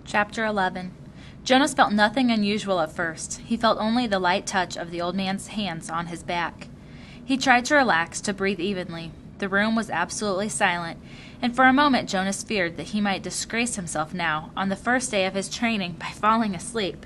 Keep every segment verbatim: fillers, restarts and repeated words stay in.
Chapter eleven. Jonas felt nothing unusual at first. He felt only the light touch of the old man's hands on his back. He tried to relax, to breathe evenly. The room was absolutely silent, and for a moment Jonas feared that he might disgrace himself now, on the first day of his training, by falling asleep.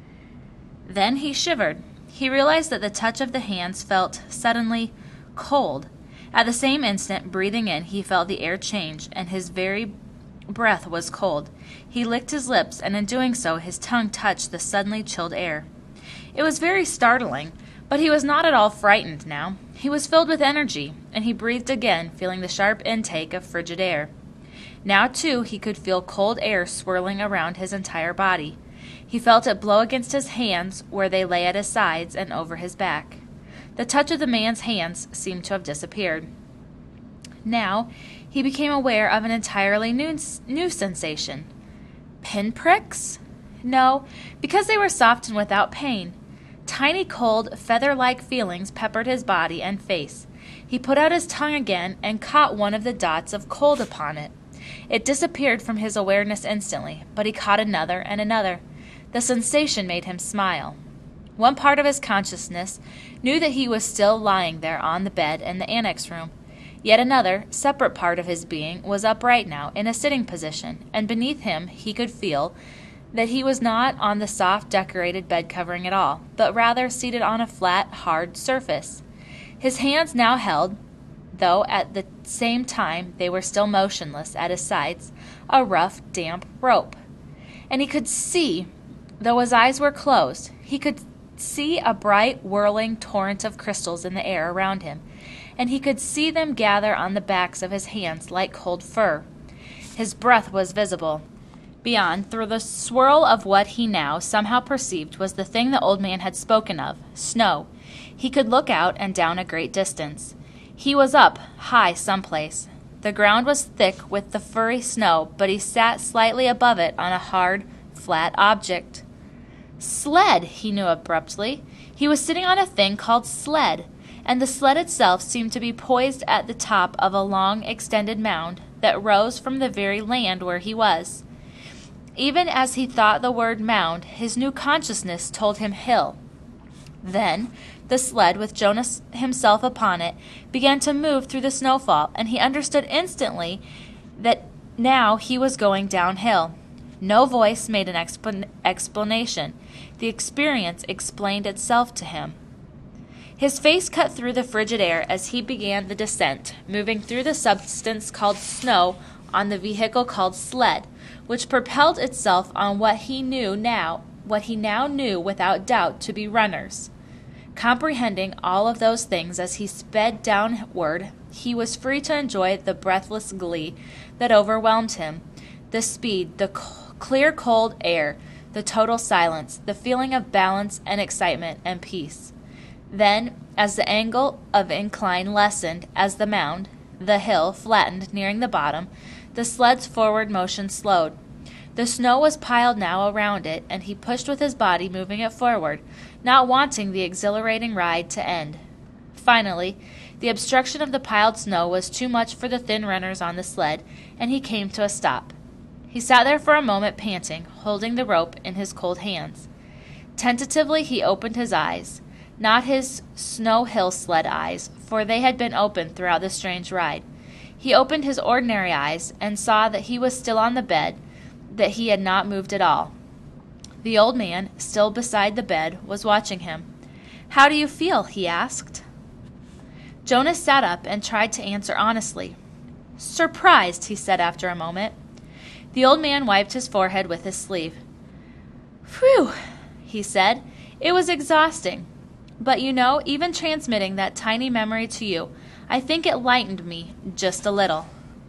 Then he shivered. He realized that the touch of the hands felt suddenly cold. At the same instant, breathing in, he felt the air change, and his very breath was cold. He licked his lips, and in doing so, his tongue touched the suddenly chilled air. It was very startling, but he was not at all frightened now. He was filled with energy, and he breathed again, feeling the sharp intake of frigid air. Now, too, he could feel cold air swirling around his entire body. He felt it blow against his hands where they lay at his sides and over his back. The touch of the man's hands seemed to have disappeared. Now, he became aware of an entirely new, new sensation. Pinpricks? No, because they were soft and without pain. Tiny, cold, feather-like feelings peppered his body and face. He put out his tongue again and caught one of the dots of cold upon it. It disappeared from his awareness instantly, but he caught another and another. The sensation made him smile. One part of his consciousness knew that he was still lying there on the bed in the annex room. Yet another, separate part of his being was upright now, in a sitting position, and beneath him he could feel that he was not on the soft, decorated bed covering at all, but rather seated on a flat, hard surface. His hands now held, though at the same time they were still motionless at his sides, a rough, damp rope. And he could see, though his eyes were closed, he could see a bright, whirling torrent of crystals in the air around him, and he could see them gather on the backs of his hands like cold fur. His breath was visible. Beyond, through the swirl of what he now somehow perceived was the thing the old man had spoken of, snow. He could look out and down a great distance. He was up, high someplace. The ground was thick with the furry snow, but he sat slightly above it on a hard, flat object. Sled, he knew abruptly. He was sitting on a thing called sled, and the sled itself seemed to be poised at the top of a long, extended mound that rose from the very land where he was. Even as he thought the word mound, his new consciousness told him hill. Then the sled, with Jonas himself upon it, began to move through the snowfall, and he understood instantly that now he was going downhill. No voice made an explan- explanation. The experience explained itself to him. His face cut through the frigid air as he began the descent, moving through the substance called snow on the vehicle called sled, which propelled itself on what he knew now, what he now knew without doubt to be runners. Comprehending all of those things as he sped downward, he was free to enjoy the breathless glee that overwhelmed him, the speed, the c- clear cold air, the total silence, the feeling of balance and excitement and peace. Then, as the angle of incline lessened, as the mound, the hill, flattened, nearing the bottom, the sled's forward motion slowed. The snow was piled now around it, and he pushed with his body, moving it forward, not wanting the exhilarating ride to end. Finally, the obstruction of the piled snow was too much for the thin runners on the sled, and he came to a stop. He sat there for a moment, panting, holding the rope in his cold hands. Tentatively he opened his eyes. Not his snow hill sled eyes, for they had been open throughout the strange ride. He opened his ordinary eyes and saw that he was still on the bed, that he had not moved at all. The old man, still beside the bed, was watching him. "How do you feel?" he asked. Jonas sat up and tried to answer honestly. "Surprised," he said after a moment. The old man wiped his forehead with his sleeve. "Phew," he said. "It was exhausting. But you know, even transmitting that tiny memory to you, I think it lightened me just a little."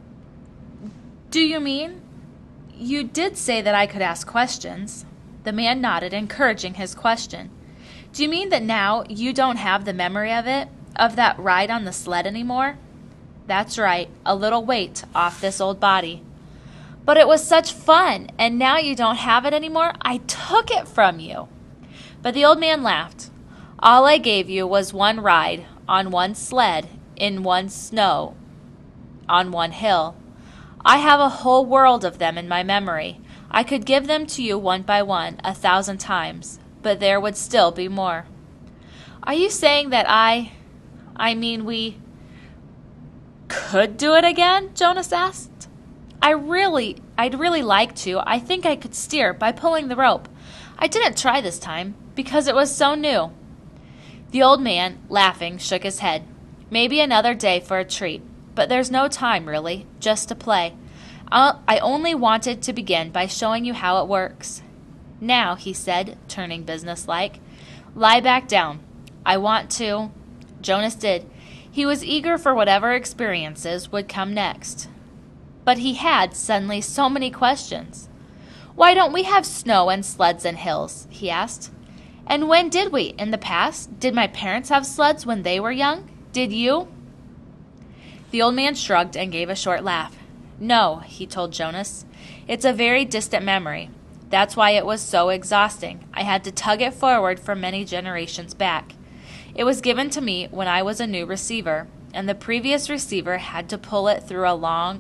"Do you mean? You did say that I could ask questions." The man nodded, encouraging his question. "Do you mean that now you don't have the memory of it, of that ride on the sled anymore?" "That's right, a little weight off this old body." "But it was such fun, and now you don't have it anymore? I took it from you." But the old man laughed. "All I gave you was one ride, on one sled, in one snow, on one hill. I have a whole world of them in my memory. I could give them to you one by one a thousand times, but there would still be more. Are you saying that I, I mean we, could do it again? Jonas asked. I really, I'd really like to. I think I could steer by pulling the rope. I didn't try this time because it was so new. The old man, laughing, shook his head. Maybe another day for a treat, but there's no time really, just to play. I'll, I only wanted to begin by showing you how it works. Now, he said, turning businesslike, lie back down. I want to. Jonas did. He was eager for whatever experiences would come next. But he had suddenly so many questions. Why don't we have snow and sleds and hills? He asked. And when did we? In the past? Did my parents have sleds when they were young? Did you? The old man shrugged and gave a short laugh. No, he told Jonas. It's a very distant memory. That's why it was so exhausting. I had to tug it forward for many generations back. It was given to me when I was a new receiver, and the previous receiver had to pull it through a long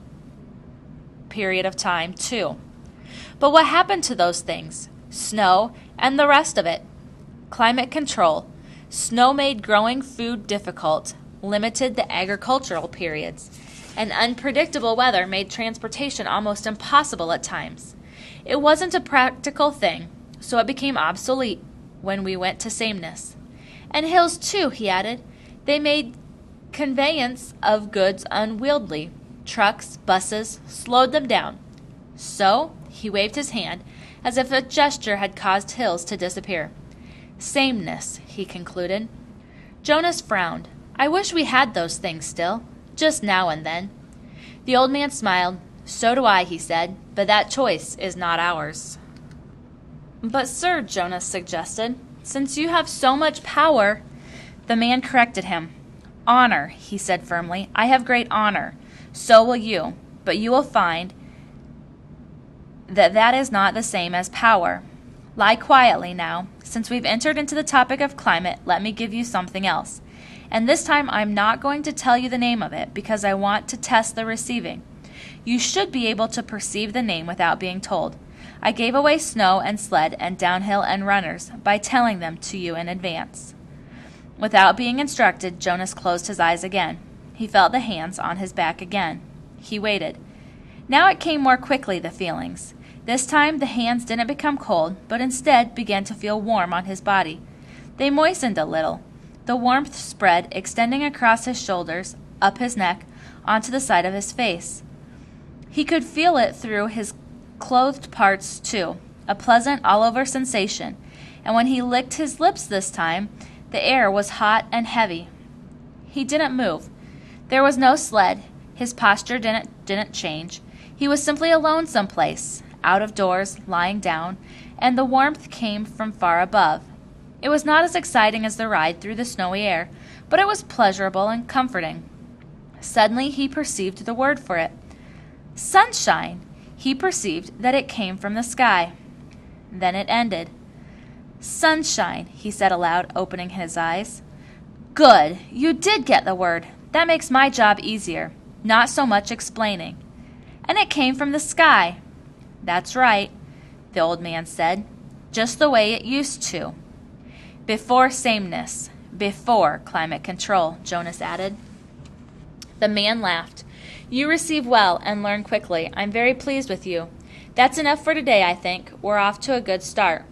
period of time, too. But what happened to those things? Snow and the rest of it. Climate control. Snow made growing food difficult, limited the agricultural periods, and unpredictable weather made transportation almost impossible at times. It wasn't a practical thing, so it became obsolete when we went to sameness. And hills, too, he added. They made conveyance of goods unwieldy. Trucks, buses, slowed them down. So, he waved his hand, as if a gesture had caused hills to disappear. Sameness, he concluded. Jonas frowned. I wish we had those things still, just now and then. The old man smiled. So do I, he said, but that choice is not ours. But, sir, Jonas suggested, since you have so much power. The man corrected him. Honor, he said firmly. I have great honor. So will you. But you will find that that is not the same as power. Lie quietly now. Since we've entered into the topic of climate, let me give you something else. And this time I'm not going to tell you the name of it because I want to test the receiving. You should be able to perceive the name without being told. I gave away snow and sled and downhill and runners by telling them to you in advance. Without being instructed, Jonas closed his eyes again. He felt the hands on his back again. He waited. Now it came more quickly, the feelings. This time the hands didn't become cold, but instead began to feel warm on his body. They moistened a little. The warmth spread, extending across his shoulders, up his neck, onto the side of his face. He could feel it through his clothed parts, too, a pleasant all-over sensation, and when he licked his lips this time, the air was hot and heavy. He didn't move. There was no sled. His posture didn't didn't change. He was simply alone someplace, out of doors, lying down, and the warmth came from far above. It was not as exciting as the ride through the snowy air, but it was pleasurable and comforting. Suddenly he perceived the word for it. Sunshine! He perceived that it came from the sky. Then it ended. Sunshine, he said aloud, opening his eyes. Good! You did get the word. That makes my job easier. Not so much explaining. And it came from the sky. That's right, the old man said. Just the way it used to. Before sameness. Before climate control, Jonas added. The man laughed. You receive well and learn quickly. I'm very pleased with you. That's enough for today, I think. We're off to a good start.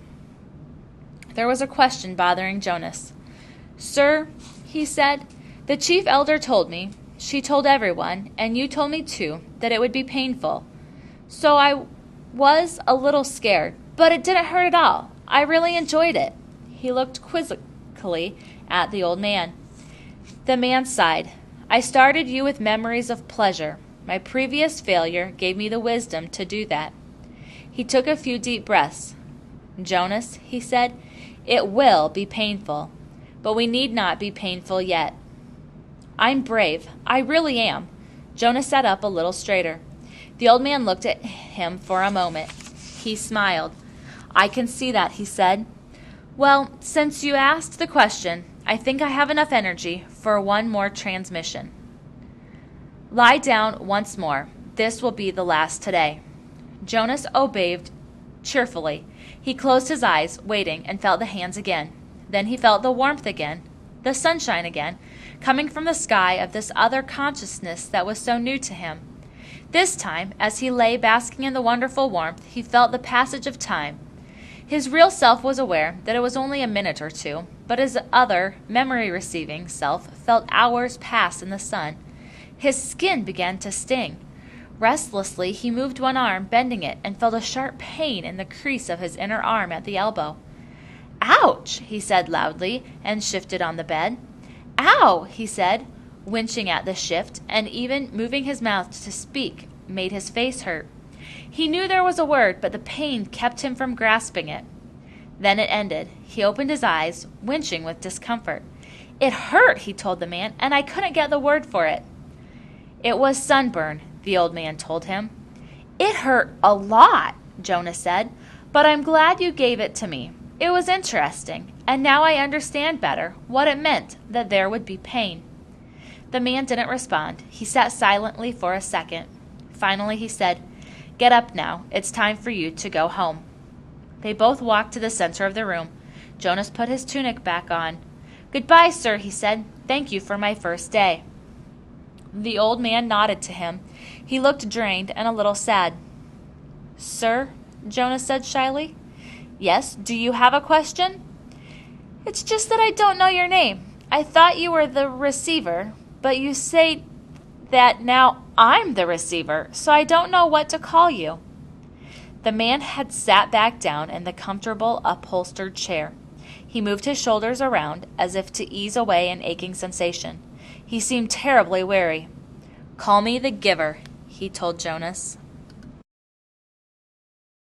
There was a question bothering Jonas. Sir, he said, the chief elder told me, she told everyone, and you told me too, that it would be painful. So I was a little scared, but it didn't hurt at all. I really enjoyed it. He looked quizzically at the old man. The man sighed. I started you with memories of pleasure. My previous failure gave me the wisdom to do that. He took a few deep breaths. Jonas, he said, it will be painful, but we need not be painful yet. I'm brave. I really am. Jonas sat up a little straighter. The old man looked at him for a moment. He smiled. I can see that, he said. Well, since you asked the question, I think I have enough energy for one more transmission. Lie down once more. This will be the last today. Jonas obeyed, cheerfully. He closed his eyes, waiting, and felt the hands again. Then he felt the warmth again, the sunshine again, coming from the sky of this other consciousness that was so new to him. This time, as he lay basking in the wonderful warmth, he felt the passage of time. His real self was aware that it was only a minute or two, but his other, memory-receiving self felt hours pass in the sun. His skin began to sting. Restlessly, he moved one arm, bending it, and felt a sharp pain in the crease of his inner arm at the elbow. "Ouch!" he said loudly, and shifted on the bed. "Ow!" he said, winching at the shift, and even moving his mouth to speak made his face hurt. He knew there was a word, but the pain kept him from grasping it. Then it ended. He opened his eyes, winching with discomfort. "It hurt," he told the man, "and I couldn't get the word for it." "It was sunburn," the old man told him. "It hurt a lot," Jonah said, "but I'm glad you gave it to me. It was interesting, and now I understand better what it meant that there would be pain." The man didn't respond. He sat silently for a second. Finally he said, "Get up now. It's time for you to go home." They both walked to the center of the room. Jonas put his tunic back on. "Goodbye, sir," he said. "Thank you for my first day." The old man nodded to him. He looked drained and a little sad. "Sir?" Jonas said shyly. "Yes, do you have a question?" "It's just that I don't know your name. I thought you were the receiver, but you say that now I'm the receiver, so I don't know what to call you." The man had sat back down in the comfortable, upholstered chair. He moved his shoulders around as if to ease away an aching sensation. He seemed terribly weary. "Call me the giver," he told Jonas.